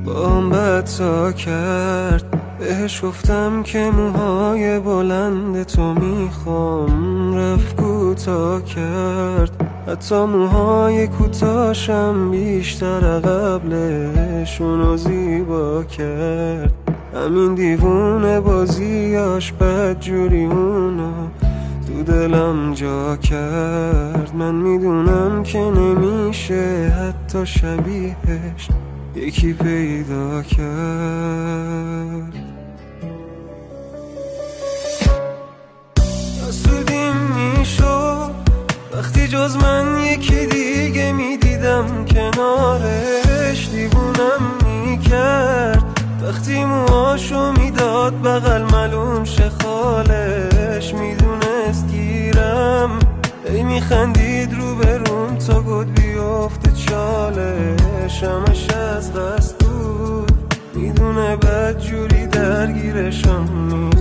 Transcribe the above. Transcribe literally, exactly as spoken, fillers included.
با هم بدتا کرد. بهش گفتم که موهای بلند تو میخوام، رفت کوتا کرد. حتی موهای کوتاشم بیشتر قبلشونو زیبا کرد. همین دیوونه بازیاش بدجوری اونو تو دلم جا کرد. من میدونم که نمیشه حتی شبیهش یکی پیدا کرد. حسودیم میشد وقتی جز من یکی دیگه میدیدم کنارش. دیوونم میکرد وقتی موهاشو میداد بغل ملوم شه خالش. میدونست گیرم ای میخندید رو بروم تا گد بیفته چالش. همش از قصد بود میدونه بدجوری درگیرشم.